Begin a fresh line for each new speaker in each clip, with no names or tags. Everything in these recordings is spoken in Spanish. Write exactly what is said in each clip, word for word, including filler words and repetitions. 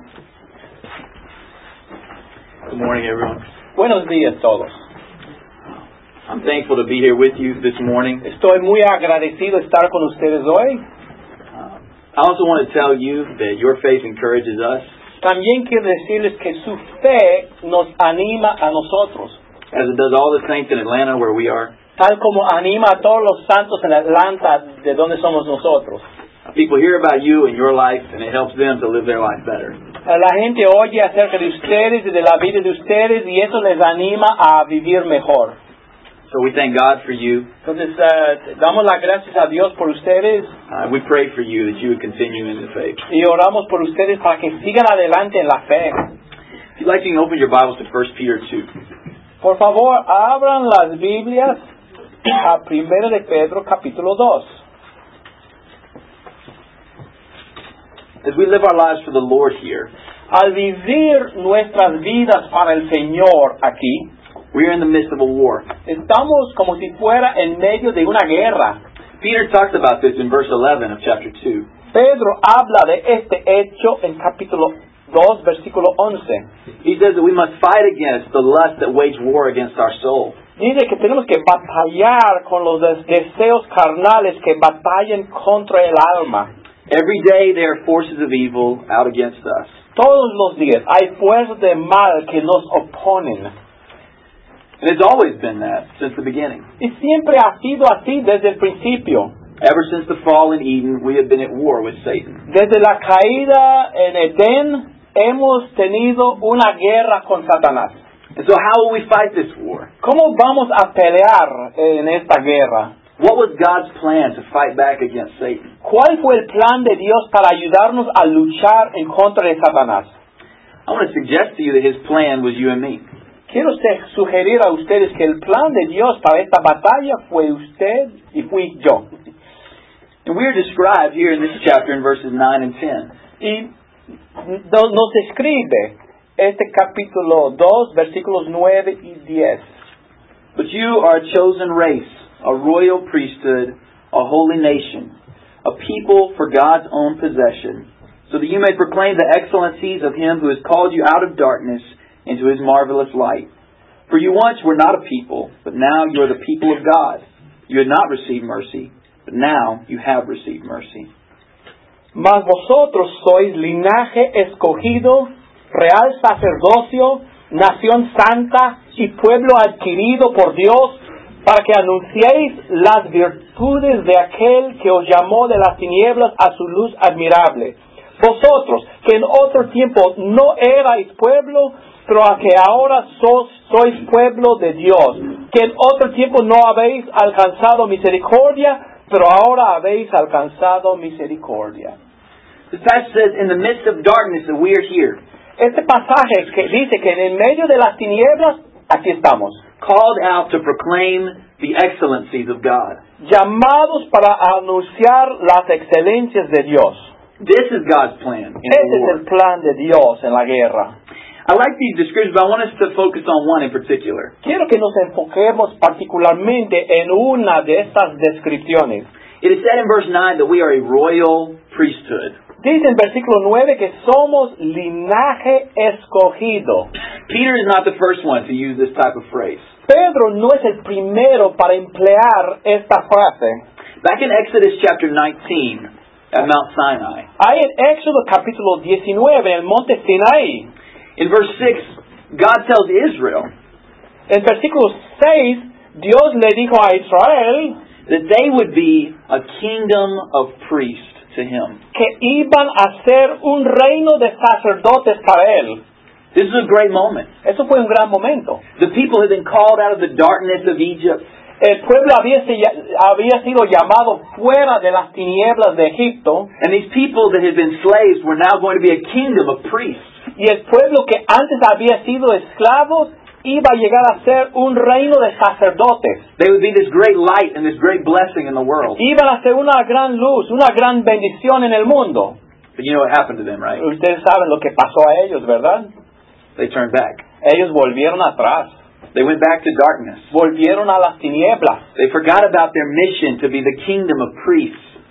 Good morning, everyone.
Buenos días todos.
I'm thankful to be here with you this morning.
Estoy muy agradecido de estar con ustedes hoy.
Uh, I also want to tell you that your faith encourages us.
También quiero decirles que su fe nos anima a nosotros.
As it does all the saints in Atlanta where we are.
Tal como anima a todos los santos en Atlanta, de donde somos nosotros.
People hear about you and your life, and it helps them to live their life better.
La gente oye acerca de ustedes y de la vida de ustedes, y eso les anima a vivir mejor.
So we thank God for you.
Entonces, uh, damos las gracias a Dios por ustedes.
Uh, we pray for you that you would continue in the faith.
Y oramos por ustedes para que sigan adelante en la fe.
If you'd like, you can open your Bibles to First Peter two.
Por favor, abran las Biblias a Primero de Pedro, capítulo dos.
As we live our lives for the Lord here,
al vivir nuestras vidas para el Señor aquí,
we are in the midst of a war.
Estamos como si fuera en medio de una guerra.
Peter talks about this in verse eleven of chapter two.
Pedro habla de este hecho en capítulo dos, versículo once.
He says that we must fight against the lust that wage war against our soul.
Dice que tenemos que batallar con los deseos carnales que batallan contra el alma.
Every day there are forces of evil out against us.
Todos los días hay fuerzas de mal que nos oponen.
And it's always been that since the beginning.
Y siempre ha sido así desde el principio.
Ever since the fall in Eden, we have been at war with Satan.
Desde la caída en Edén, hemos tenido una guerra con Satanás.
And so how will we fight this war?
¿Cómo vamos a pelear en esta guerra?
What was God's plan to fight back against Satan?
¿Cuál fue el plan de Dios para ayudarnos a luchar en contra de Satanás?
I want to suggest to you that His plan was you and me.
Quiero sugerir a ustedes que el plan de Dios para esta batalla fue usted y fui yo.
And we are described here in this chapter in verses nine and ten.
Y nos describe este capítulo dos, versículos nueve y diez.
But you are a chosen race, a royal priesthood, a holy nation, a people for God's own possession, so that you may proclaim the excellencies of Him who has called you out of darkness into His marvelous light. For you once were not a people, but now you are the people of God. You had not received mercy, but now you have received mercy.
Mas vosotros sois linaje escogido, real sacerdocio, nación santa y pueblo adquirido por Dios, para que anunciéis las virtudes de aquel que os llamó de las tinieblas a su luz admirable. Vosotros, que en otro tiempo no erais pueblo, pero a que ahora sos, sois pueblo de Dios, que en otro tiempo no habéis alcanzado misericordia, pero ahora habéis alcanzado misericordia.
The passage says, in the midst of darkness that we are here.
Este pasaje que dice que en el medio de las tinieblas, aquí estamos.
Called out to proclaim the excellencies of God.
Llamados para anunciar las excelencias de Dios.
This is God's plan. In
este
the war.
es el plan de Dios en la guerra.
I like these descriptions, but I want us to focus on one in particular.
Quiero que nos enfoquemos particularmente en una de estas descripciones.
It is said in verse nine that we are a royal priesthood.
Dice en versículo nueve que somos linaje escogido.
Peter is not the first one to use this type of phrase.
Pedro no es el primero para emplear esta frase.
Back in Exodus chapter nineteen at Mount Sinai.
Hay en Éxodo capítulo diecinueve en el monte Sinaí.
In verse six, God tells Israel.
En versículo seis, Dios le dijo a Israel
that they would be a kingdom of priests to Him.
Que iban a ser un reino de sacerdotes para él.
This is a great moment.
Eso fue un gran momento.
The people had been called out of the darkness of Egypt.
El pueblo había, había sido llamado fuera de las tinieblas de Egipto.
And these people that had been slaves were now going to be a kingdom of priests.
Y el pueblo que antes había sido esclavos iba a llegar a ser un reino de sacerdotes.
They would be this great light and this great blessing in the world.
Iban a ser una gran luz, una gran bendición en el mundo.
But you know what happened to them, right?
Ustedes saben lo que pasó a ellos, ¿verdad?
They turned back.
Ellos volvieron atrás.
They went back to darkness.
Volvieron a las tinieblas.
They forgot about their mission to be the kingdom of priests.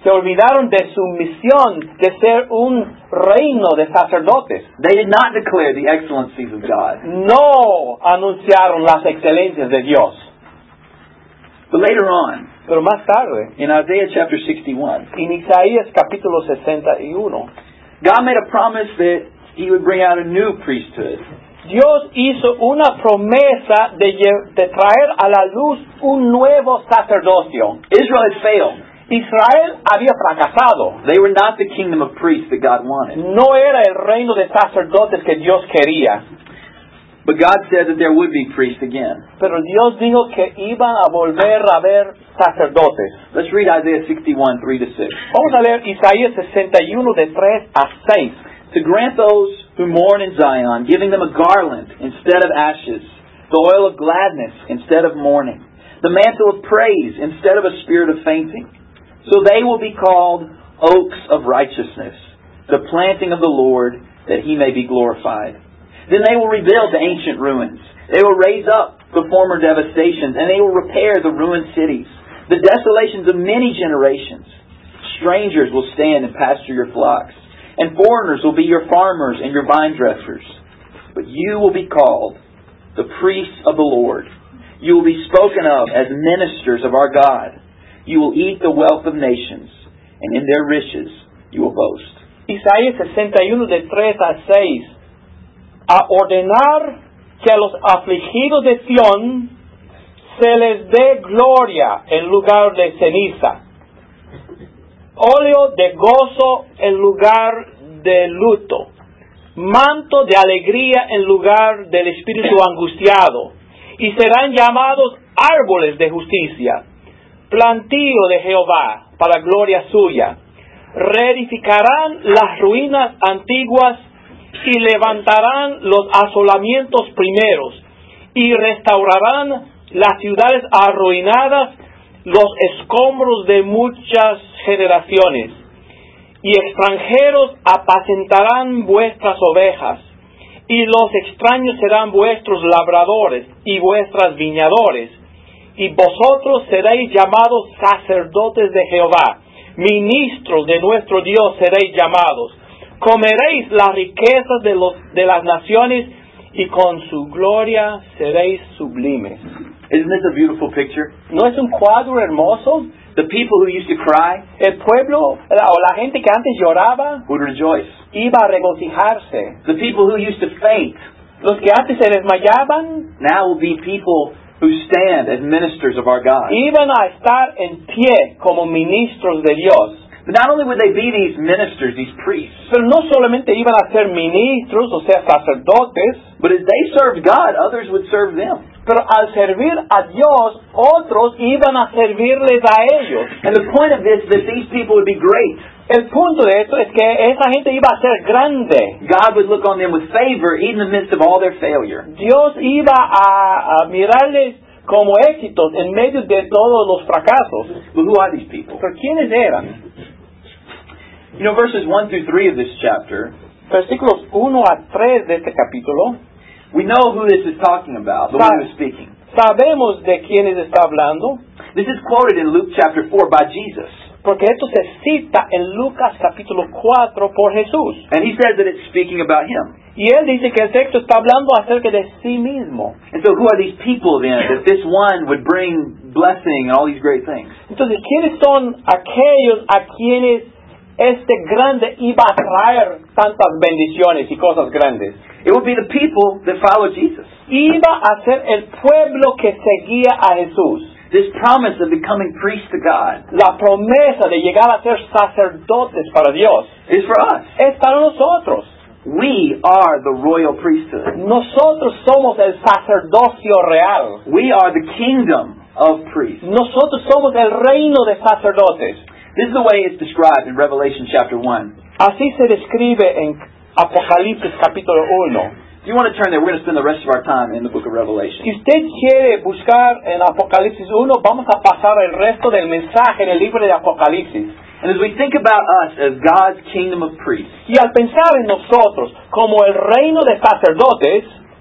Se olvidaron de su misión de ser un reino de sacerdotes.
They did not declare the excellencies of God.
No anunciaron las excelencias de Dios.
But later on,
Pero más tarde,
in Isaiah chapter sixty-one,
en Isaías capítulo sesenta y uno,
God made a promise that He would bring out a new priesthood.
Dios hizo una promesa de, de traer a la luz un nuevo sacerdocio.
Israel had failed.
Israel había fracasado.
They were not the kingdom of priests that God wanted.
No era el reino de sacerdotes que Dios quería.
But God said that there would be priests again.
Pero Dios dijo que iban a volver a haber sacerdotes.
Let's read Isaiah sixty-one, three to six.
Vamos a leer Isaías sesenta y uno de tres a seis.
To grant those who mourn in Zion, giving them a garland instead of ashes, the oil of gladness instead of mourning, the mantle of praise instead of a spirit of fainting. So they will be called oaks of righteousness, the planting of the Lord, that He may be glorified. Then they will rebuild the ancient ruins. They will raise up the former devastations, and they will repair the ruined cities, the desolations of many generations. Strangers will stand and pasture your flocks, and foreigners will be your farmers and your vine dressers. But you will be called the priests of the Lord. You will be spoken of as ministers of our God. You will eat the wealth of nations, and in their riches you will boast.
Isaías sesenta y uno de tres a seis. A ordenar que a los afligidos de Sión se les dé gloria en lugar de ceniza, óleo de gozo en lugar de luto, manto de alegría en lugar del espíritu angustiado, y serán llamados árboles de justicia, plantío de Jehová para gloria suya. Reedificarán las ruinas antiguas y levantarán los asolamientos primeros y restaurarán las ciudades arruinadas, los escombros de muchas generaciones. Y extranjeros apacentarán vuestras ovejas, y los extraños serán vuestros labradores y vuestras viñadores. Y vosotros seréis llamados sacerdotes de Jehová, ministros de nuestro Dios seréis llamados. Comeréis las riquezas de, los, de las naciones, y con su gloria seréis sublimes.
Isn't this a beautiful picture?
¿No es un cuadro hermoso?
The people who used to cry
El pueblo, la, o la gente que antes lloraba,
would rejoice.
iba a regocijarse.
The people who used to faint
Los que antes se desmayaban,
now will be people who stand as ministers of our God.
iban a estar en pie como ministros de Dios.
But not only would they be these ministers, these priests,
Pero no solamente iban a ser ministros, o sea, sacerdotes,
but as they served God, others would serve them.
pero al servir a Dios, otros iban a servirles a ellos.
And the point of this is that these people would be great.
El punto de esto es que esa gente iba a ser grande.
God would look on them with favor even in the midst of all their failure.
Dios iba a, a mirarles como éxitos en medio de todos los fracasos.
But who are these people?
¿Pero quiénes eran?
You know, verses one through three of this chapter,
Versículos uno a tres de este capítulo,
we know who this is talking about, the one who is speaking.
sabemos de quiénes está hablando,
This is quoted in Luke chapter four by Jesus.
porque esto se cita en Lucas capítulo cuatro por Jesús.
And he says that it's speaking about him.
Y él dice que el texto está hablando acerca de sí mismo.
And so who are these people then that this one would bring blessing and all these great things?
Entonces, ¿quiénes son aquellos a quienes este grande iba a traer tantas bendiciones y cosas grandes?
It would be the people that follow Jesus.
Iba a ser el pueblo que seguía a Jesús.
This promise of becoming priests to God
La promesa de llegar a ser sacerdotes para Dios
is for us.
es para nosotros.
We are the royal priesthood.
Nosotros somos el sacerdocio real.
We are the kingdom of priests.
Nosotros somos el reino de sacerdotes.
This is the way it's described in Revelation chapter one.
Así se describe en Apocalipsis capítulo uno.
If you want to turn there, we're going to spend the rest of our time in the book of Revelation.
Si usted quiere buscar en Apocalipsis uno, vamos a pasar el resto del mensaje en el libro de Apocalipsis.
And as we think about us as God's kingdom of priests,
Y al pensar en nosotros como el reino de sacerdotes,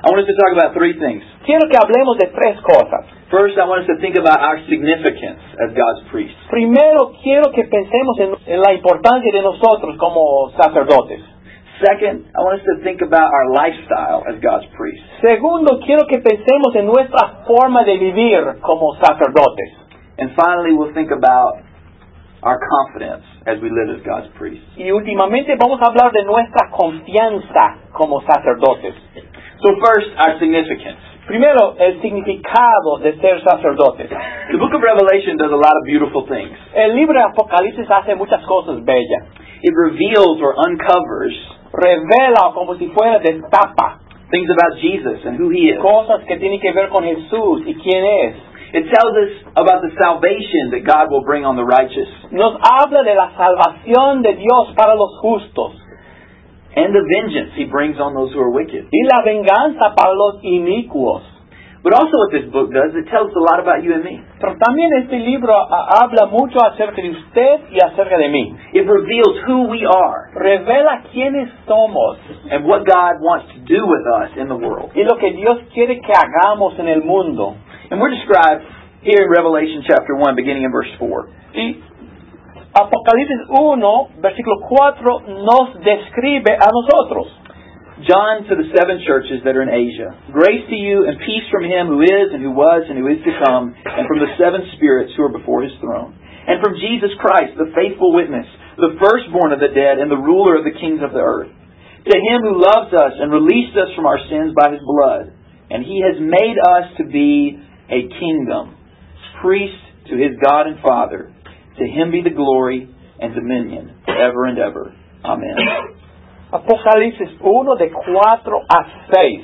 I want us to talk about three things.
Quiero que hablemos de tres cosas.
First, I want us to think about our significance as God's priests.
Primero, quiero que pensemos en, en la importancia de nosotros como sacerdotes.
Second, I want us to think about our lifestyle as God's priests.
Segundo, quiero que pensemos en nuestra forma de vivir como sacerdotes.
And finally, we'll think about our confidence as we live as God's priests.
Y últimamente vamos a hablar de nuestra confianza como sacerdotes.
So first, our significance.
Primero, el significado de ser sacerdotes.
The book of Revelation does a lot of beautiful things.
El libro de Apocalipsis hace muchas cosas bellas.
It reveals or uncovers
Revela como si fuera destapa
things about Jesus and who He is.
cosas que tienen que ver con Jesús y quién es.
It tells us about the salvation that God will bring on the righteous.
Nos habla de la salvación de Dios para los justos
And the vengeance He brings on those who are wicked.
y la venganza para los inicuos.
But also what this book does, it tells us a lot about you and me.
Pero también este libro a, habla mucho acerca de usted y acerca de mí.
It reveals who we are
Revela quiénes somos
and what God wants to do with us in the world.
y lo que Dios quiere que hagamos en el mundo.
And we're described here in Revelation chapter one, beginning in verse four.
Y Apocalipsis uno, versículo cuatro, nos describe a nosotros.
John to the seven churches that are in Asia. Grace to you and peace from Him who is and who was and who is to come, and from the seven spirits who are before His throne. And from Jesus Christ, the faithful witness, the firstborn of the dead and the ruler of the kings of the earth. To Him who loves us and released us from our sins by His blood. And He has made us to be a kingdom, priest to His God and Father. To Him be the glory and dominion forever and ever. Amen.
Apocalipsis uno de cuatro a seis.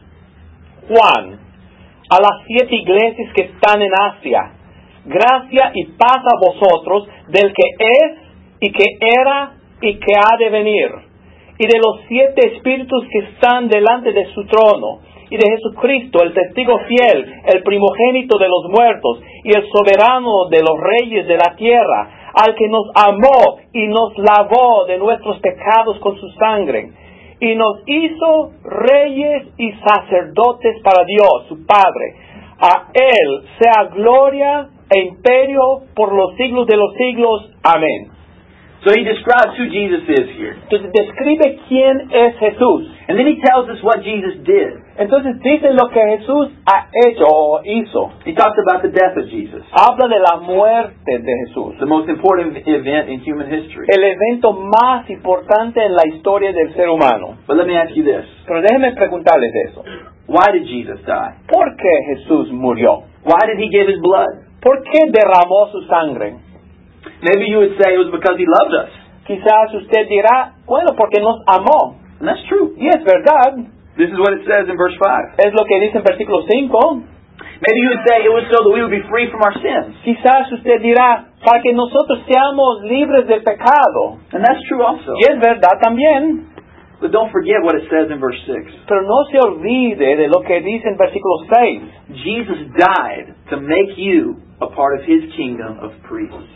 Juan, a las siete iglesias que están en Asia, gracia y paz a vosotros del que es y que era y que ha de venir, y de los siete espíritus que están delante de su trono, y de Jesucristo, el testigo fiel, el primogénito de los muertos, y el soberano de los reyes de la tierra, al que nos amó y nos lavó de nuestros pecados con su sangre, y nos hizo reyes y sacerdotes para Dios, su Padre. A Él sea gloria e imperio por los siglos de los siglos. Amén.
So he describes who Jesus is here.
Entonces describe quién es Jesús.
And then he tells us what Jesus did.
Entonces dice lo que Jesús ha hecho o hizo.
He talks about the death of Jesus,
Habla de la muerte de Jesús,
the most important event in human history.
el evento más importante en la historia del ser humano.
But let me ask you this.
Pero déjenme preguntarles eso.
Why did Jesus die?
¿Por qué Jesús murió?
Why did He give His blood?
¿Por qué derramó su sangre?
Maybe you would say it was because He loved us.
Quizás usted dirá, bueno, porque nos amó.
And that's true.
Y es verdad.
This is what it says in verse five.
Es lo que dice en versículo cinco.
Maybe you would say it was so that we would be free from our sins.
Quizás usted dirá, para que nosotros seamos libres del pecado.
And that's true also.
Y es verdad también.
But don't forget what it says in verse six.
Pero no se olvide de lo que dice en versículo seis.
Jesus died to make you a part of His kingdom of priests.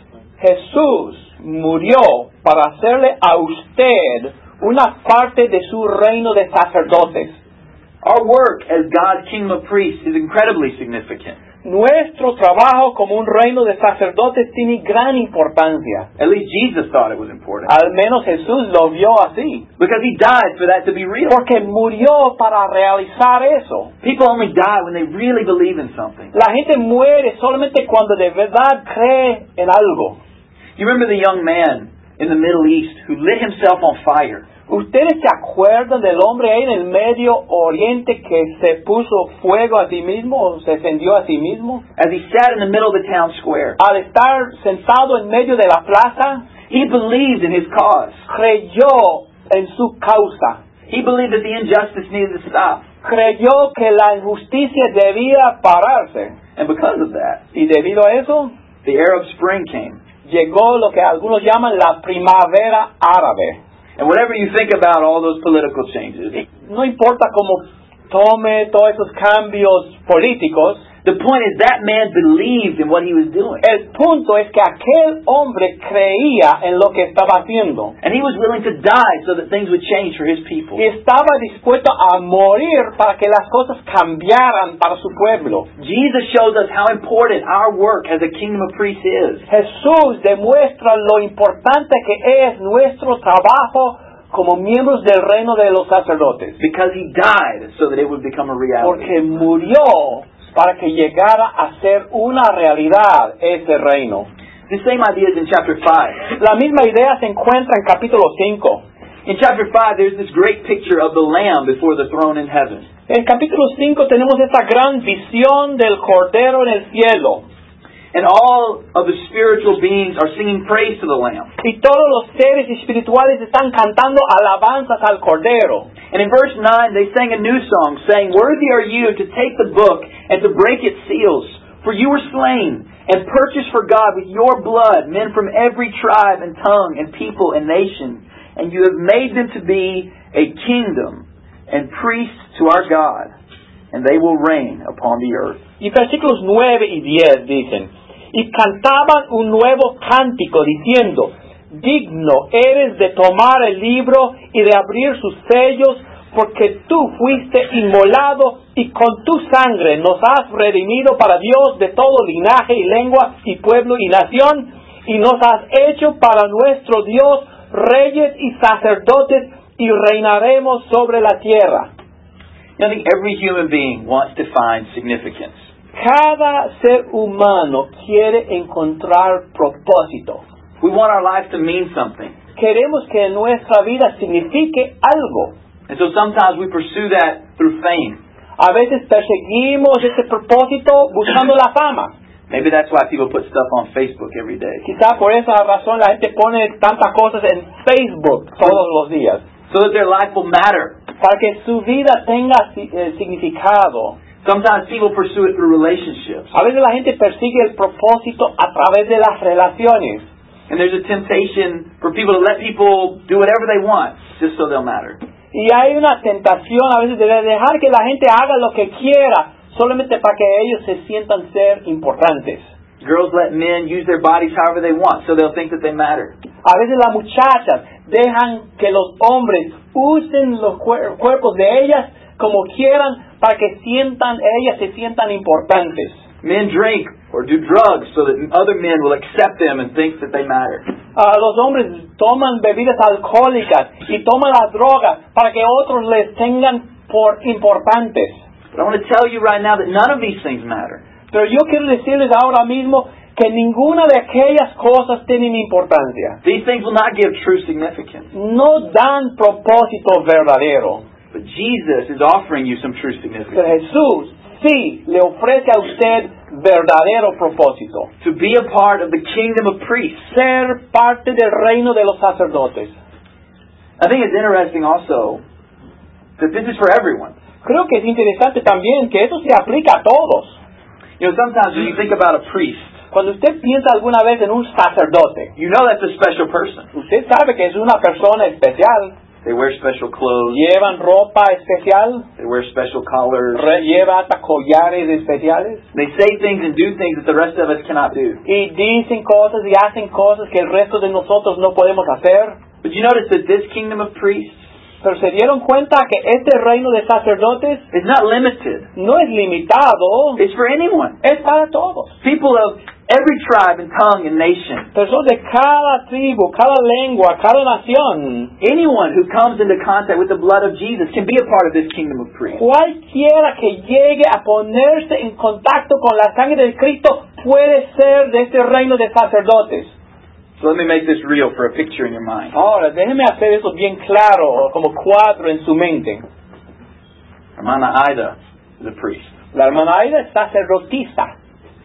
Jesús murió para hacerle a usted una parte de su reino de sacerdotes.
Our work as God's kingdom of priests is incredibly significant.
Nuestro trabajo como un reino de sacerdotes tiene gran importancia.
At least Jesus thought it was important.
Al menos Jesús lo vio así.
Because He died for that to be real.
Porque murió para realizar eso.
People only die when they really believe in something.
La gente muere solamente cuando de verdad cree en algo.
You remember the young man in the Middle East who lit himself on fire?
¿Ustedes se acuerdan del hombre ahí en el Medio Oriente que se puso fuego a sí mismo o se encendió a sí mismo?
As he sat in the middle of the town square,
Al estar sentado en medio de la plaza,
he believed in his cause.
creyó en su causa.
He believed that the injustice needed to stop.
Creyó que la injusticia debía pararse.
And because of that,
Y debido a eso,
the Arab Spring came.
llegó lo que algunos llaman la primavera árabe.
And whatever you think about all those political changes,
No importa cómo tome todos esos cambios políticos,
The point is that man believed in what he was doing.
El punto es que aquel hombre creía en lo que estaba haciendo.
And he was willing to die so that things would change for his people.
Y estaba dispuesto a morir para que las cosas cambiaran para su pueblo.
Jesus shows us how important our work as a kingdom of priests is.
Jesús demuestra lo importante que es nuestro trabajo como miembros del reino de los sacerdotes.
Because he died so that it would become a reality.
Porque murió para que llegara a ser una realidad ese reino.
The same idea is in chapter five.
La misma idea se encuentra en capítulo cinco.
In chapter five, there's this great picture of the Lamb before the throne in heaven.
En capítulo cinco tenemos esta gran visión del Cordero en el cielo.
And all of the spiritual beings are singing praise to the Lamb.
Y todos los seres espirituales están cantando alabanzas al Cordero.
And in verse nine, they sang a new song, saying, "Worthy are you to take the book and to break its seals, for you were slain and purchased for God with your blood men from every tribe and tongue and people and nation, and you have made them to be a kingdom and priests to our God, and they will reign upon the earth."
Y versículos nueve y diez dicen: Y cantaban un nuevo cántico diciendo: Digno eres de tomar el libro y de abrir sus sellos, porque tú fuiste inmolado y con tu sangre nos has redimido para Dios de todo linaje y lengua y pueblo y nación, y nos has hecho para nuestro Dios reyes y sacerdotes, y reinaremos sobre la tierra.
I think every human being wants to find significance.
Cada ser humano quiere encontrar propósito.
We want our life to mean something.
Queremos que nuestra vida signifique algo.
And so sometimes we pursue that through fame.
A veces perseguimos ese propósito buscando la fama.
Maybe that's why people put stuff on Facebook every day.
Quizá por esa razón la gente pone tantas cosas en Facebook todos los días.
So that their life will matter.
Para que su vida tenga eh, significado.
Sometimes people pursue it through relationships.
A veces la gente persigue el propósito a través de las relaciones.
And there's a temptation for people to let people do whatever they want just so they'll matter.
Y hay una tentación a veces de dejar que la gente haga lo que quiera solamente para que ellos se sientan ser importantes.
Girls let men use their bodies however they want so they'll think that they matter.
A veces las muchachas dejan que los hombres usen los cuer- cuerpos de ellas como quieran para que sientan ellas se sientan importantes.
Men drink or do drugs so that other men will accept them and think that they matter.
Uh, los hombres toman bebidas alcohólicas y toman las drogas para que otros les tengan por importantes.
But I want to tell you right now that none of these things matter.
Pero yo quiero decirles ahora mismo que ninguna de aquellas cosas tienen importancia.
These things will not give true significance.
No dan propósito verdadero.
But Jesus is offering you some true
Pero
significance.
Jesús sí le ofrece a usted verdadero propósito.
To be a part of the kingdom of priests.
Ser parte del reino de los sacerdotes.
I think it's interesting also that this is for everyone.
Creo que es interesante también que eso se aplica a todos.
You know, sometimes when you think about a priest,
Cuando usted piensa alguna vez en un sacerdote,
you know that's a special person.
usted sabe que es una persona especial.
They wear special clothes.
Llevan ropa especial,
They wear special collars.
re- lleva hasta collares especiales.
They say things and do things that the rest of us cannot do.
Y dicen cosas y hacen cosas que el resto de nosotros no podemos hacer.
But you notice that this kingdom of priests
Pero se dieron cuenta que este reino de sacerdotes
is not limited.
no es limitado,
It's for anyone.
es para todos.
People of every tribe and tongue and nation.
Personas de cada tribu, cada lengua, cada nación.
Anyone who comes into contact with the blood of Jesus can be a part of this kingdom of priests.
Cualquiera que llegue a ponerse en contacto con la sangre de Cristo puede ser de este reino de sacerdotes.
So let me make this real for a picture in your mind.
Ahora, déjeme hacer eso bien claro, como cuadro en su mente.
Hermana Ida is a priest.
La hermana Aida es sacerdotisa.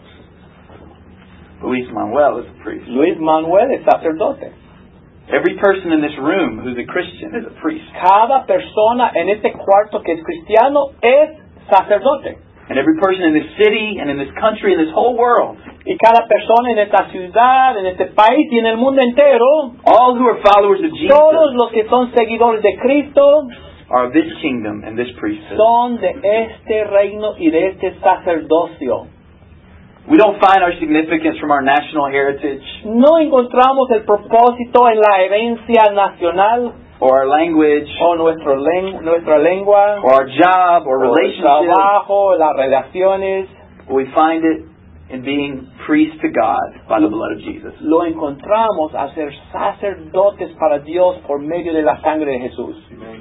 Luis Manuel is a priest.
Luis Manuel es sacerdote.
Every person in this room who's a Christian is a priest.
Cada persona en este cuarto que es cristiano es sacerdote.
And every person in this city and in this country and this whole world,
Y cada persona en esta ciudad, en este país y en el mundo entero,
all who are followers of Jesus,
todos los que son seguidores de Cristo,
are of this kingdom and this priesthood.
son de este reino y de este sacerdocio.
We don't find our significance from our national heritage
No encontramos el propósito en la herencia nacional
or our language
o nuestro len- nuestra lengua
or our job or
o el
relationship.
trabajo, las relaciones.
We find it in being priests to God by the blood of Jesus.
Lo encontramos a ser sacerdotes para Dios por medio de la sangre de Jesús.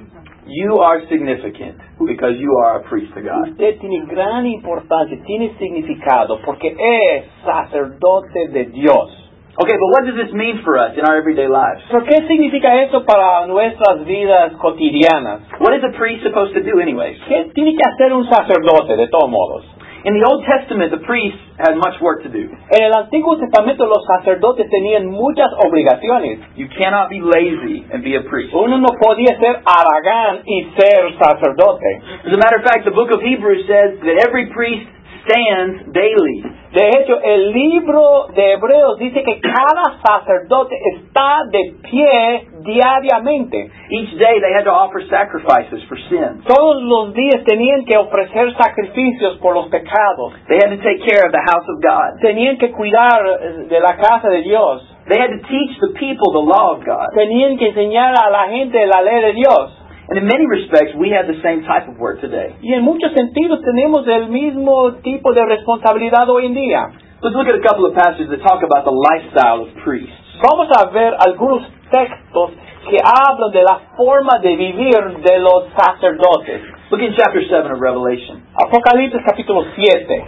You are significant because you are a priest to God.
Usted tiene gran importancia, tiene significado porque es sacerdote de Dios.
Okay, but what does this mean for us in our everyday lives?
¿Pero qué significa eso para nuestras vidas cotidianas?
What is a priest supposed to do anyways?
¿Qué tiene que hacer un sacerdote de todos modos?
In the Old Testament, the priests had much work to do.
En el Antiguo Testamento los sacerdotes tenían muchas obligaciones.
You cannot be lazy and be a priest.
Uno no podía ser haragán y ser sacerdote.
As a matter of fact, the book of Hebrews says that every priest stands daily.
De hecho, el libro de Hebreos dice que cada sacerdote está de pie diariamente.
Each day they had to offer sacrifices for sin.
Todos los días tenían que ofrecer sacrificios por los pecados.
They had to take care of the house of God.
Tenían que cuidar de la casa de Dios.
They had to teach the people the law of God.
Tenían que enseñar a la gente la ley de Dios.
And in many respects, we have the same type of work today.
Y en muchos sentidos tenemos el mismo tipo de responsabilidad hoy en día.
Let's look at a couple of passages that talk about the lifestyle of priests.
Vamos a ver algunos textos que hablan de la forma de vivir de los sacerdotes.
Look in chapter seven of Revelation.
Apocalipsis capítulo siete.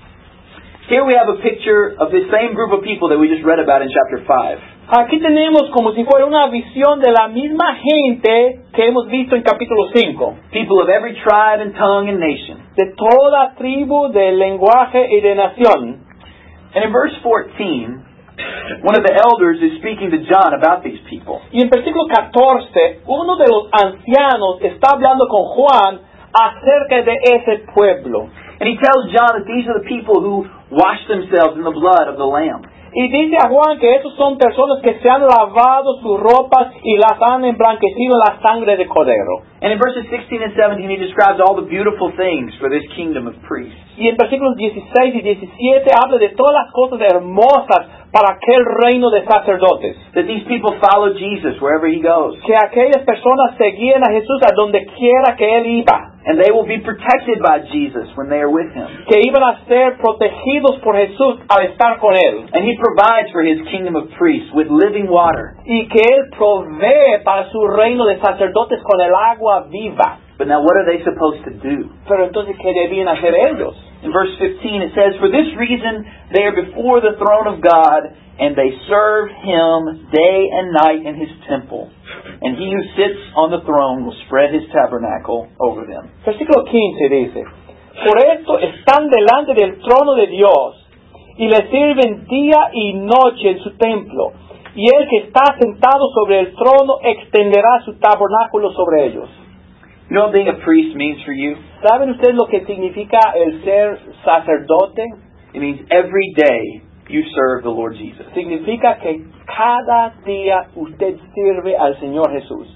Here we have a picture of this same group of people that we just read about in chapter five.
Aquí tenemos como si fuera una visión de la misma gente que hemos visto en capítulo cinco.
People of every tribe and tongue and nation.
De toda tribu, de lenguaje y de nación.
And in verse fourteen, one of the elders is speaking to John about these people.
Y en versículo catorce, uno de los ancianos está hablando con Juan acerca de ese pueblo.
And he tells John that these are the people who wash themselves in the blood of the Lamb.
Y dice a Juan que esos son personas que se han lavado sus ropas y las han emblanquecido en la sangre de cordero.
And in verses sixteen and seventeen, he describes all the beautiful things for this kingdom of priests.
Y en versículos dieciséis y diecisiete habla de todas las cosas hermosas para aquel reino de sacerdotes.
That these people follow Jesus wherever he goes.
Que aquellas personas seguían a Jesús a donde quiera que él iba.
And they will be protected by Jesus when they are with him.
Que iban a ser protegidos por Jesús al estar con él.
And he provides for his kingdom of priests with living water.
Y que él provee para su reino de sacerdotes con el agua viva.
But now what are they supposed to do?
Pero entonces, ¿qué debían hacer ellos?
In verse fifteen it says, "For this reason they are before the throne of God, and they serve him day and night in his temple. And he who sits on the throne will spread his tabernacle over them."
Versículo quince dice, por esto están delante del trono de Dios y le sirven día y noche en su templo. Y el que está sentado sobre el trono extenderá su tabernáculo sobre ellos.
You know what being a priest means for you?
¿Saben ustedes lo que significa el ser sacerdote?
It means every day you serve the Lord Jesus.
Significa que cada día usted sirve al Señor Jesús.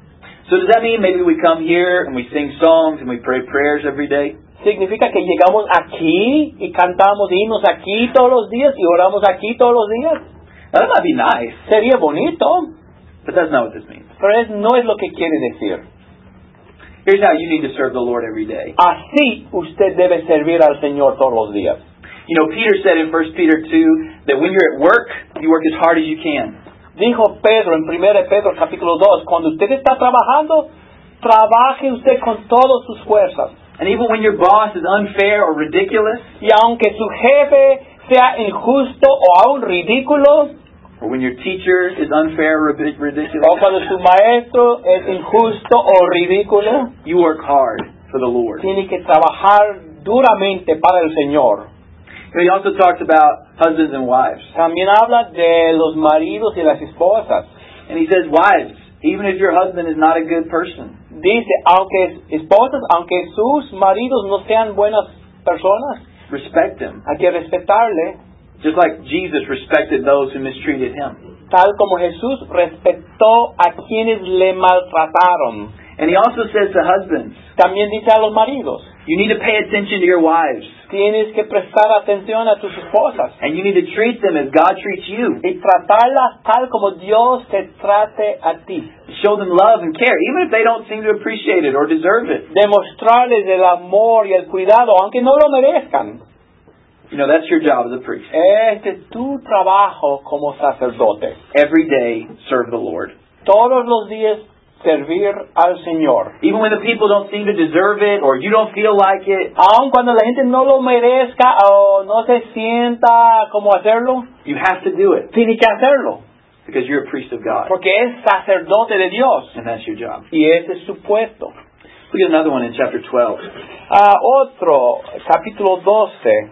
So does that mean maybe we come here and we sing songs and we pray prayers every day?
Significa que llegamos aquí y cantamos himnos aquí todos los días y oramos aquí todos los días.
Now that might be nice,
Sería bonito,
but that's not what this means.
pero es, no es lo que quiere decir.
Here's how you need to serve the Lord every day.
Así usted debe servir al Señor todos los días.
You know, Peter said in First Peter two that when you're at work, you work as hard as you can.
Dijo Pedro en primera de Pedro capítulo dos, cuando usted está trabajando, trabaje usted con todas sus fuerzas.
And even when your boss is unfair or ridiculous,
Y aunque su jefe sea injusto o aún ridículo,
or when your teacher is unfair or rid-
o
ridiculous,
cuando su maestro es injusto o ridículo,
you work hard for the Lord.
tiene que trabajar duramente para el Señor.
You know, he also talks about husbands and wives.
También habla de los maridos y las esposas.
And he says, wives, even if your husband is not a good person,
Dice, aunque esposas, aunque sus maridos no sean buenas personas,
respect him.
hay que respetarle,
Just like Jesus respected those who mistreated him.
tal como Jesús respetó a quienes le maltrataron.
And he also says to husbands,
También dice a los maridos,
you need to pay attention to your wives.
tienes que prestar atención a tus esposas
And you need to treat them as God treats you.
y tratarlas tal como Dios te trate a ti.
Show them love and care, even if they don't seem to appreciate it or deserve it.
Demostrarles el amor y el cuidado, aunque no lo merezcan.
You know, that's your job as a priest.
Este es tu trabajo como sacerdote.
Every day, serve the Lord.
Todos los días servir al Señor.
Even when the people don't seem to deserve it or you don't feel like it,
Aun cuando la gente no lo merezca o no se sienta como hacerlo,
you have to do it
tiene que hacerlo.
because you're a priest of God.
Porque es sacerdote de Dios.
And that's your job.
Y ese es su puesto.
Look at another one in chapter twelve.
Ah, otro, capítulo doce.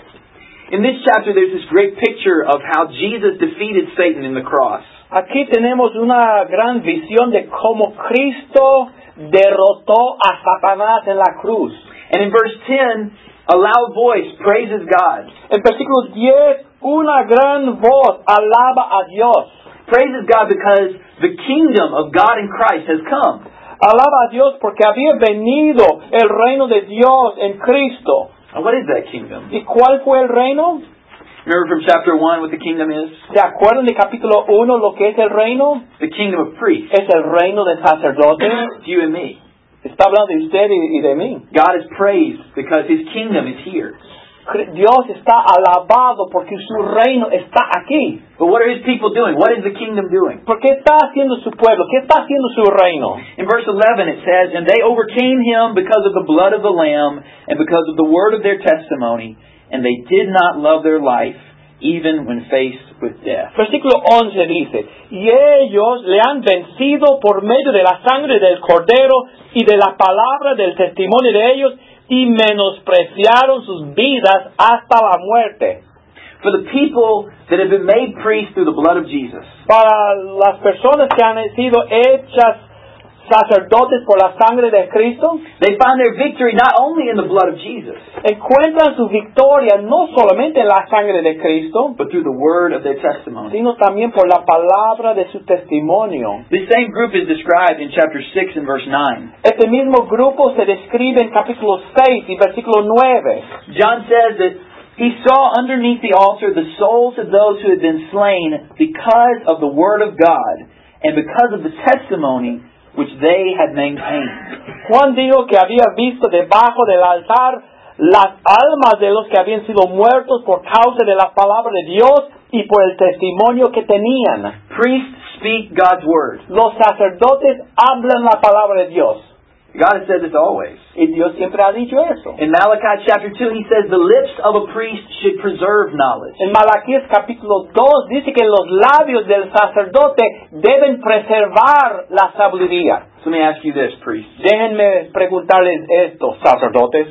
In this chapter, there's this great picture of how Jesus defeated Satan in the cross.
Aquí tenemos una gran visión de cómo Cristo derrotó a Satanás en la cruz.
And in verse ten, a loud voice praises God.
En versículo diez, una gran voz alaba a Dios.
Praises God because the kingdom of God in Christ has come.
Alaba a Dios porque había venido el reino de Dios en Cristo.
And what is that kingdom?
¿Y cuál fue el reino?
Remember from chapter one what the kingdom is?
¿Se acuerdan de capítulo uno lo que es el reino?
The kingdom of priests.
Es el reino de sacerdotes.
It's you and me.
Está hablando de usted y de mí.
God is praised because His kingdom is here.
Dios está alabado porque su reino está aquí.
But what are His people doing? What is the kingdom doing?
¿Por qué está haciendo su pueblo? ¿Qué está haciendo su reino?
In verse eleven it says, and they overcame Him because of the blood of the Lamb and because of the word of their testimony, and they did not love their life even when faced with death.
Versículo once dice, y ellos le han vencido por medio de la sangre del Cordero y de la palabra del testimonio de ellos, y menospreciaron sus vidas hasta la muerte.
For the people that have been made priests through the blood of Jesus,
Para las personas que han sido hechas sacerdotes por la sangre de Cristo,
they find their victory not only in the blood of Jesus,
encuentran su victoria no solamente en la sangre de Cristo,
but through the word of their testimony.
sino también por la palabra de su testimonio.
This same group is described in chapter six and verse nine.
Este mismo grupo se describe en capítulo seis y versículo nueve.
John says that he saw underneath the altar the souls of those who had been slain because of the word of God and because of the testimony which they had maintained.
Juan dijo que había visto debajo del altar las almas de los que habían sido muertos por causa de la palabra de Dios y por el testimonio que tenían.
Priests speak God's word.
Los sacerdotes hablan la palabra de Dios.
God has said this always.
Y Dios siempre ha dicho eso.
In Malachi chapter two, He says the lips of a priest should preserve knowledge.
En Malaquías capítulo dos dice que los labios del sacerdote deben preservar la sabiduría.
So let me ask you this, priests.
Déjenme preguntarles esto, sacerdotes.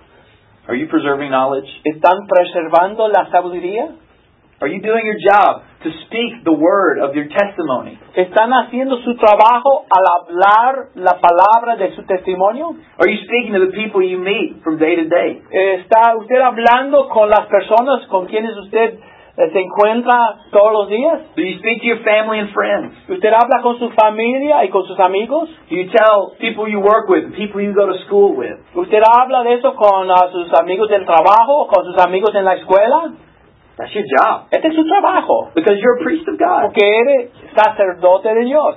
Are you preserving knowledge?
¿Están preservando la sabiduría?
Are you doing your job to speak the word of your testimony?
¿Están haciendo su trabajo al hablar la palabra de su testimonio?
Are you speaking to the people you meet from day to day?
¿Está usted hablando con las personas con quienes usted eh, se encuentra todos los días?
Do you speak to your family and friends?
¿Usted habla con su familia y con sus amigos?
Do you tell people you work with, people you go to school with?
¿Usted habla de eso con uh, sus amigos del trabajo, con sus amigos en la escuela?
That's your job.
Este es su trabajo.
Because you're a priest of God.
Porque eres sacerdote de Dios.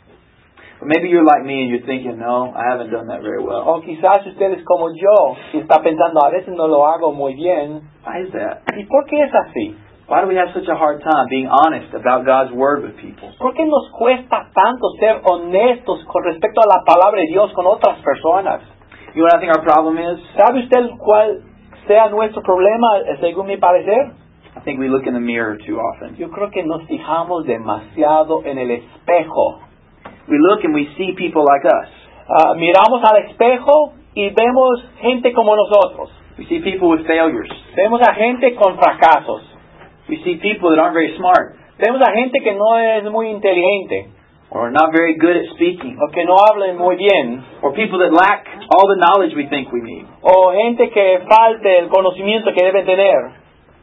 But maybe you're like me and you're thinking, no, I haven't done that very well.
O quizás usted es como yo y está pensando, a veces no lo hago muy bien.
Why is that?
¿Y por qué es así?
Why do we have such a hard time being honest about God's word with people?
¿Por qué nos cuesta tanto ser honestos con respecto a la palabra de Dios con otras personas?
You know what I think our problem is?
¿Sabe usted cuál sea nuestro problema, según mi parecer?
I think we look in the mirror too often.
Yo creo que nos fijamos demasiado en el espejo.
We look and we see people like us.
Uh, miramos al espejo y vemos gente como nosotros.
We see people with failures.
Vemos a gente con fracasos.
We see people that aren't very smart.
Vemos a gente que no es muy inteligente.
Or not very good at speaking.
O que no habla muy bien.
Or people that lack all the knowledge we think we need.
O gente que falte el conocimiento que deben tener.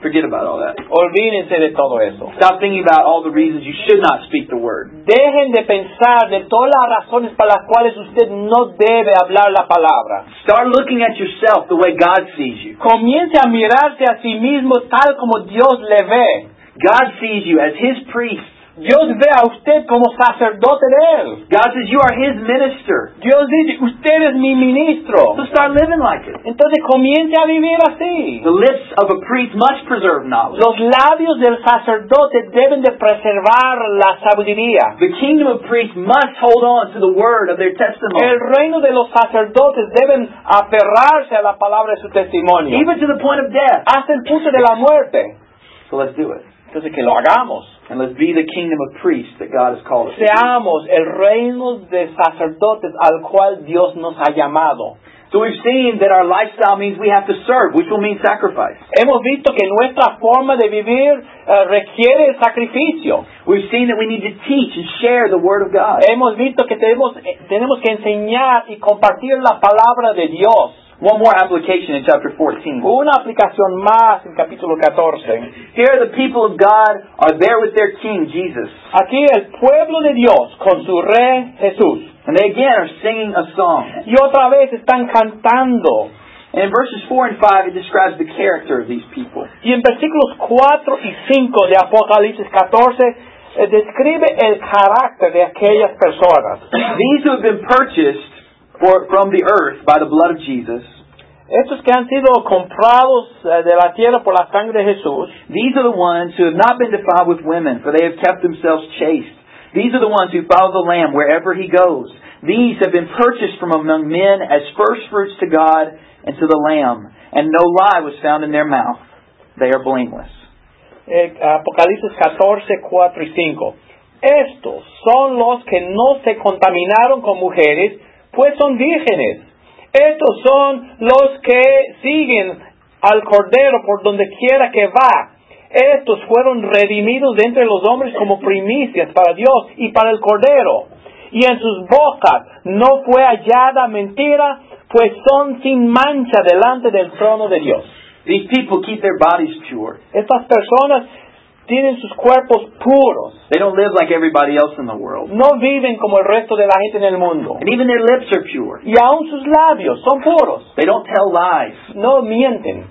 Forget about all that.
Olvídense de todo eso.
Stop thinking about all the reasons you should not speak the word.
Dejen de pensar de todas las razones para las cuales usted no debe hablar la palabra.
Start looking at yourself the way God sees you.
Comience a mirarse a sí mismo tal como Dios le ve.
God sees you as His priest.
Dios ve a usted como sacerdote de Él.
God says you are His minister.
Dios dice, usted es mi ministro.
So start living like it.
Entonces comience a vivir así.
The lips of a priest must preserve knowledge.
Los labios del sacerdote deben de preservar la sabiduría.
The kingdom of priests must hold on to the word of their testimony.
El reino de los sacerdotes deben aferrarse a la palabra de su testimonio.
Even to the point of death.
Hasta el punto de la muerte.
So let's do it.
Entonces que lo hagamos.
And let's be the kingdom of priests that God has called us to be.
Seamos el reino de sacerdotes al cual Dios nos ha llamado.
So we've seen that our lifestyle means we have to serve, which will mean sacrifice.
Hemos visto que nuestra forma de vivir uh, requiere sacrificio.
We've seen that we need to teach and share the Word of God.
Hemos visto que tenemos, tenemos que enseñar y compartir la palabra de Dios.
One more application in chapter fourteen.
Una aplicación más en capítulo catorce.
Here the people of God are there with their King, Jesus.
Aquí el pueblo de Dios con su rey Jesús.
And they again are singing a song.
Y otra vez están cantando.
And in verses four and five it describes the character of these people.
Y en versículos cuatro y cinco de Apocalipsis catorce eh, describe el carácter de aquellas personas.
These who have been purchased for, from the earth by the blood of Jesus.
Estos que han sido comprados uh, de la tierra por la sangre de Jesús.
These are the ones who have not been defiled with women, for they have kept themselves chaste. These are the ones who follow the Lamb wherever He goes. These have been purchased from among men as firstfruits to God and to the Lamb, and no lie was found in their mouth. They are blameless.
Eh, Apocalipsis catorce, cuatro y cinco. Estos son los que no se contaminaron con mujeres, pues son vírgenes. Estos son los que siguen al Cordero por donde quiera que va. Estos fueron redimidos de entre los hombres como primicias para Dios y para el Cordero. Y en sus bocas no fue hallada mentira, pues son sin mancha delante del trono de Dios.
These people keep their bodies pure.
Estas personas tienen sus cuerpos puros.
They don't live like everybody else in the world.
No viven como el resto de la gente en el mundo.
And even their lips are pure.
Y aún sus labios son puros.
They don't tell lies.
No mienten.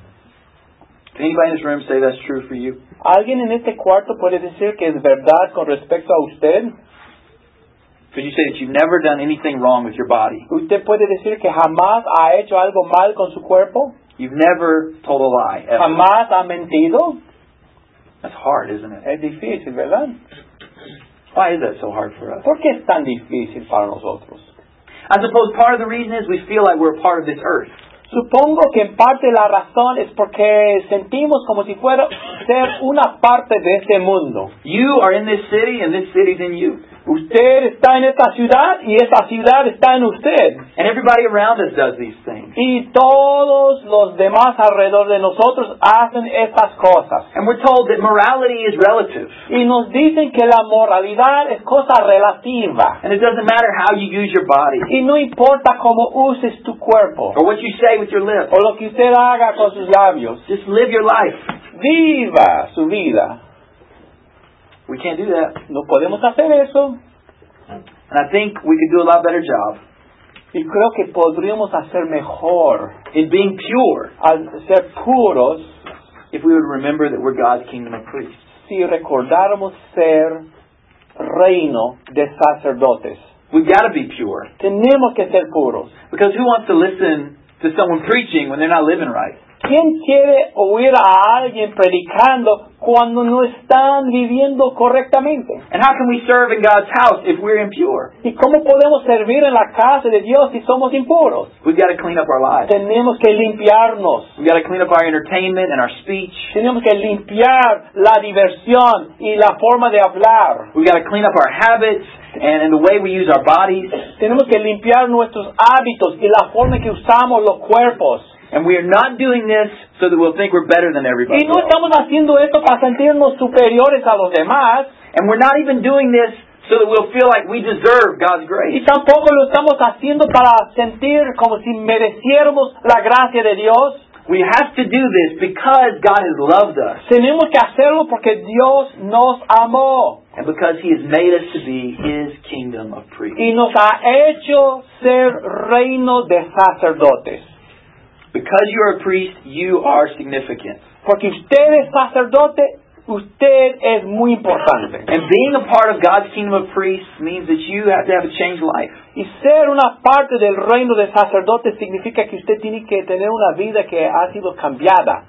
Can anybody in this room say that's true for you?
¿Alguien en este cuarto puede decir que es verdad con respecto a usted?
Could you say that you've never done anything wrong with your body?
¿Usted puede decir que jamás ha hecho algo mal con su cuerpo?
You've never told a lie, ever.
¿Jamás ha mentido?
That's hard, isn't it?
Es difícil, ¿verdad?
Why is that so hard for us?
¿Por qué es tan difícil para nosotros?
I suppose part of the reason is we feel like we're a part of this earth.
Supongo que en parte la razón es porque sentimos como si fuera ser una parte de este mundo.
You are in this city and this city's in you.
Usted está en esta ciudad y esta ciudad está en usted.
And everybody around us does these things.
Y todos los demás alrededor de nosotros hacen estas cosas.
And we're told that morality is relative.
Y nos dicen que la moralidad es cosa relativa.
And it doesn't matter how you use your body.
Y no importa cómo uses tu cuerpo.
Or what you say with your lips.
O lo que usted haga con sus labios.
Just live your life.
Viva su vida.
We can't do that.
No podemos hacer eso.
And I think we could do a lot better job.
Y creo que podríamos hacer mejor
in being pure
al ser puros
if we would remember that we're God's kingdom of priests.
Si recordáramos ser reino de sacerdotes.
We've got to be pure.
Tenemos que ser puros.
Because who wants to listen to someone preaching when they're not living right?
¿Quién quiere oír a alguien predicando cuando no están viviendo correctamente?
And how can we serve in God's house if we're impure?
¿Y cómo podemos servir en la casa de Dios si somos impuros?
We've got to clean up our lives.
Tenemos que limpiarnos.
We've got to clean up our entertainment and our speech.
Tenemos que limpiar la diversión y la forma de hablar.
We've got to clean up our habits and, and the way we use our bodies.
Tenemos que limpiar nuestros hábitos y la forma en que usamos los cuerpos.
And we are not doing this so that we'll think we're better than everybody
Y no
else.
estamos haciendo esto para sentirnos superiores a los demás.
And we're not even doing this so that we'll feel like we deserve God's grace.
Y tampoco lo estamos haciendo para sentir como si mereciéramos la gracia de Dios.
We have to do this because God has loved us.
Tenemos que hacerlo porque Dios nos amó.
And because He has made us to be His kingdom of priests.
Y nos ha hecho ser reino de sacerdotes.
Because you are a priest, you are significant.
Porque usted es sacerdote, usted es muy importante.
And being a part of God's kingdom of priests means that you have to have a changed life.
Y ser una parte del reino de sacerdotes significa que usted tiene que tener una vida que ha sido cambiada.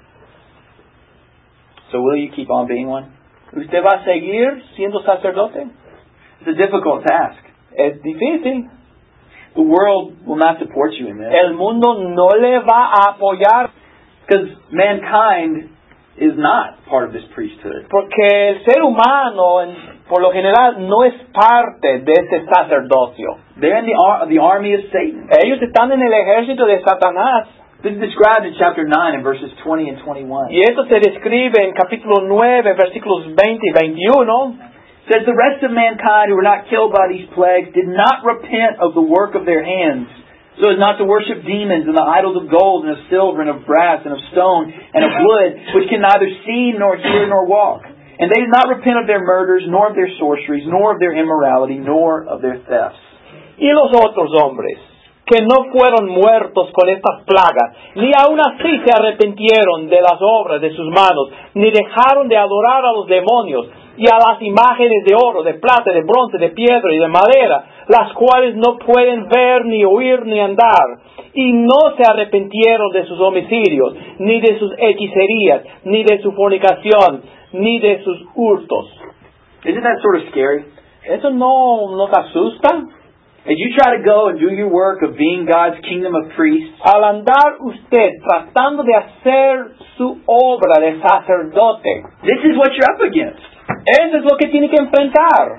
So will you keep on being one?
¿Usted va a seguir siendo sacerdote?
It's a difficult task.
Es difícil.
The world will not support you in this.
El mundo no le va a apoyar.
Because mankind is not part of this priesthood.
Porque el ser humano, en, por lo general, no es parte de este sacerdocio.
They're in the, ar- the army of Satan.
Ellos están en el ejército de Satanás.
This is described in chapter nine in verses twenty and twenty-one.
Y esto se describe en capítulo nueve, versículos veinte y veintiuno.
It says, the rest of mankind who were not killed by these plagues did not repent of the work of their hands, so as not to worship demons and the idols of gold and of silver and of brass and of stone and of wood, which can neither see nor hear nor walk. And they did not repent of their murders, nor of their sorceries, nor of their immorality, nor of their thefts.
Y los otros hombres, que no fueron muertos con estas plagas, ni aun así se arrepintieron de las obras de sus manos, ni dejaron de adorar a los demonios, y a las imágenes de oro, de plata, de bronce, de piedra y de madera, las cuales no pueden ver, ni oír, ni andar. Y no se arrepintieron de sus homicidios, ni de sus hechicerías, ni de su fornicación, ni de sus hurtos.
Isn't that sort of scary?
¿Eso no nos asusta?
As you try to go and do your work of being God's kingdom of priests,
Al andar usted tratando de hacer su obra de sacerdote,
this is what you're up against.
eso es lo que tiene que enfrentar.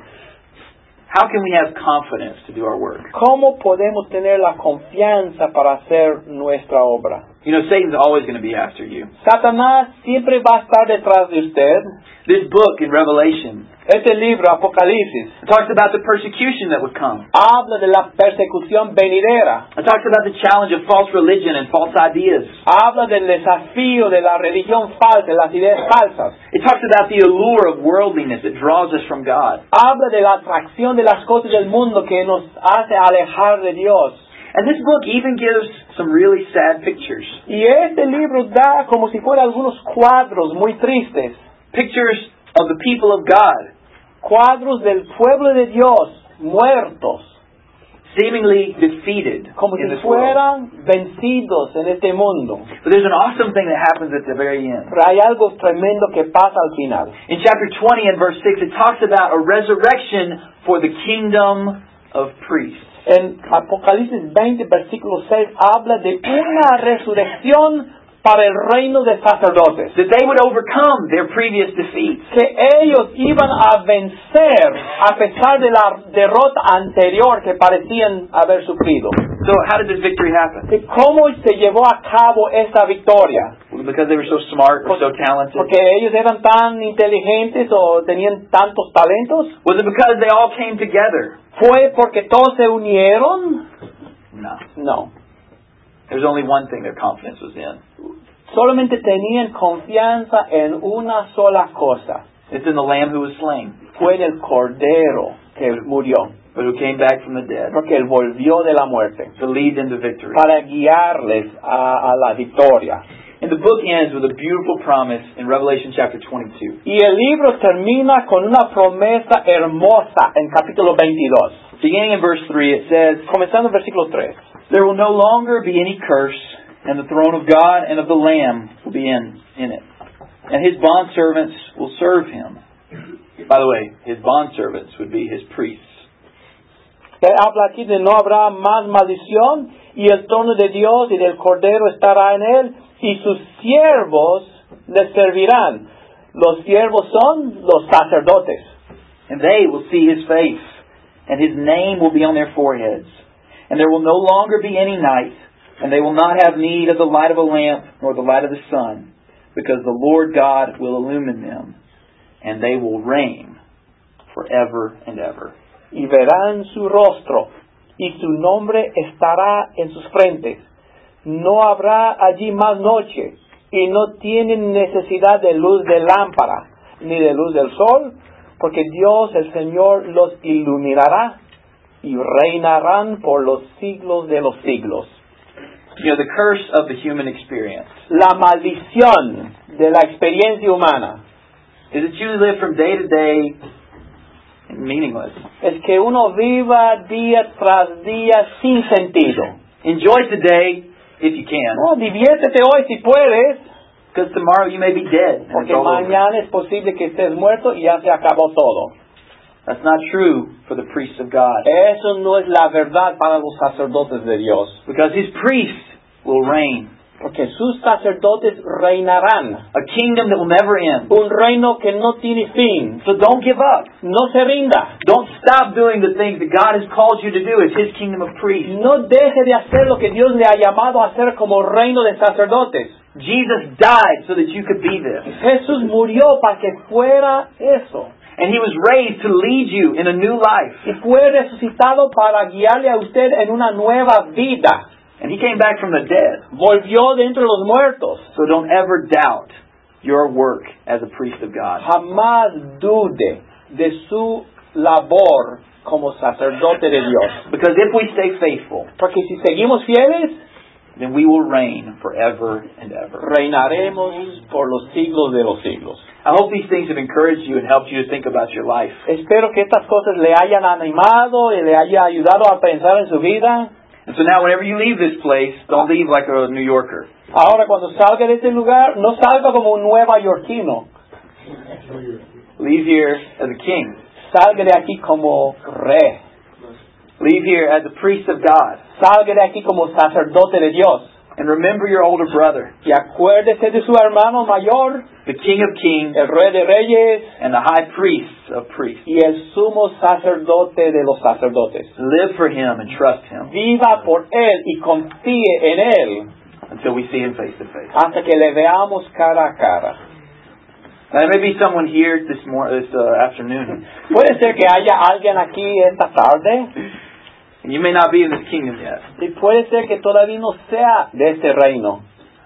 How can we have confidence to do our work?
¿Cómo podemos tener la confianza para hacer nuestra obra?
You know, Satan's always going to be after you.
Satanás siempre va a estar detrás de usted.
This book in Revelation
Este libro, Apocalipsis,
talks about the persecution that would come.
habla de la persecución venidera.
It talks about the challenge of false religion and false ideas.
Habla del desafío de la religión falsa, de las ideas falsas.
It talks about the allure of worldliness that draws us from God.
Habla de la atracción de las cosas del mundo que nos hace alejar de Dios.
And this book even gives some really sad pictures.
Y este libro da como si fuera algunos cuadros muy tristes.
Pictures of the people of God.
Cuadros del pueblo de Dios, muertos.
Seemingly defeated
Como
in
si
this world.
fueran vencidos en este mundo.
But there's an awesome thing that happens at the very end.
Pero hay algo tremendo que pasa al final.
In chapter twenty and verse six, it talks about a resurrection for the kingdom of priests.
En Apocalipsis veinte, versículo seis, habla de una resurrección para el reino de sacerdotes.
That they would overcome their previous defeats.
Que ellos iban a vencer a pesar de la derrota anterior que parecían haber sufrido.
So how did this victory happen?
¿Y cómo se llevó a cabo esta victoria?
Was it because they were so smart or so talented?
Porque ellos eran tan inteligentes o tenían tantos talentos.
Was it because they all came together?
¿Fue porque todos se unieron?
No.
No.
There's only one thing their confidence was in.
Solamente tenían confianza en una sola cosa.
It's in the Lamb who was slain,
Fue en el Cordero que murió.
but who came back from the dead
Porque Él volvió de la muerte.
to lead them to victory.
Para guiarles a, a la victoria.
And the book ends with a beautiful promise in Revelation chapter twenty-two.
Y el libro termina con una promesa hermosa en capítulo veintidós.
Beginning in verse three, it says,
Comenzando en versículo tres.
there will no longer be any curse, and the throne of God and of the Lamb will be in, in it. And His bondservants will serve Him. By the way, His bondservants would be His priests.
Se habla aquí de no habrá más maldición, y el trono de Dios y del Cordero estará en él, y sus siervos le servirán. Los siervos son los sacerdotes.
And they will see His face, and His name will be on their foreheads. And there will no longer be any night, and they will not have need of the light of a lamp, nor the light of the sun, because the Lord God will illumine them, and they will reign forever and ever.
Y verán su rostro, y su nombre estará en sus frentes. no habrá allí más noche, y no tienen necesidad de luz de lámpara, ni de luz del sol, porque Dios el Señor los iluminará, y reinarán por los siglos de los siglos.
You know, the curse of the human experience
La maldición de la experiencia humana
is that you live from day to day meaningless.
es que uno viva día tras día sin sentido.
Enjoy today if you can,
No, diviértete hoy si puedes,
because tomorrow you may be dead. And
porque
it's all over.
mañana es posible que estés muerto y ya se acabó todo.
That's not true for the priests of God,
Eso no es la verdad para los sacerdotes de Dios,
because His priests will reign.
porque sus sacerdotes reinarán,
A kingdom that will never end.
un reino que no tiene fin.
So don't give up.
No se rinda.
Don't stop doing the things that God has called you to do as His kingdom of priests.
No deje de hacer lo que Dios le ha llamado a hacer como reino de sacerdotes.
Jesus died so that you could be this.
Jesús murió para que fuera eso.
And He was raised to lead you in a new life.
Y fue resucitado para guiarle a usted en una nueva vida.
And He came back from the dead.
Volvió de entre los muertos.
So don't ever doubt your work as a priest of God.
Jamás dude de su labor como sacerdote de Dios.
Because if we stay faithful,
Porque si seguimos fieles,
then we will reign forever and ever.
reinaremos por los siglos de los siglos.
I hope these things have encouraged you and helped you to think about your life.
Espero que estas cosas le hayan animado y le haya ayudado a pensar en su vida.
And so now whenever you leave this place, don't leave like a New Yorker.
Ahora, cuando salga de este lugar, no salga como un nueva yorquino.
Leave here as a king.
Salga de aquí como rey.
Leave here as a priest of God.
Salga de aquí como sacerdote de Dios.
And remember your older brother,
Y acuérdese de su hermano mayor,
the King of Kings
el rey de reyes
and the high priest of priests.
y el sumo sacerdote de los sacerdotes.
Live for Him and trust Him
Viva por él y confíe en él
until we see Him face to face.
hasta que le veamos cara a cara.
Now, there may be someone here this morning, this uh, afternoon,
Puede ser que haya alguien aquí esta tarde
and you may not be in this kingdom yet.
y puede ser que todavía no sea de este reino.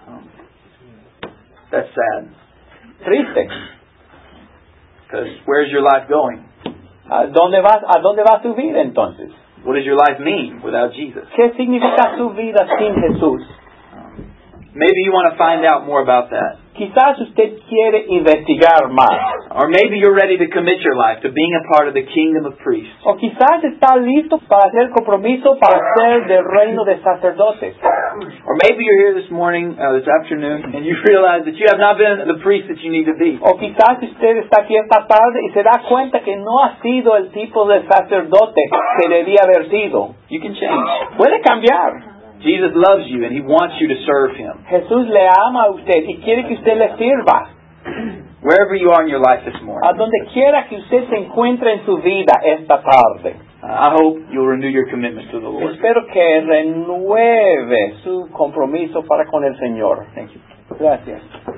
That's sad.
Triste.
Because where's your life going?
¿A dónde vas, a dónde va su vida entonces?
What does your life mean without Jesus?
¿Qué significa su vida sin Jesús?
Maybe you want to find out more about that.
Quizás usted quiere investigar más.
Or maybe you're ready to commit your life to being a part of the kingdom of priests.
O quizás está listo para hacer compromiso para ser del reino de sacerdotes.
Or maybe you're here this morning, uh, this afternoon, and you realize that you have not been the priest that you need to be.
O quizás usted está aquí esta tarde y se da cuenta que no ha sido el tipo de sacerdote que debía haber sido.
You can change.
Puede cambiar.
Jesus loves you and He wants you to serve Him.
Jesús le ama a usted y quiere que usted le sirva.
Wherever you are in your life this
A
morning,
donde quiera que usted se encuentre en su vida esta tarde.
uh, I hope you'll renew your commitment to the Lord.
Espero que renueve su compromiso para con el Señor.
Thank you.
Gracias.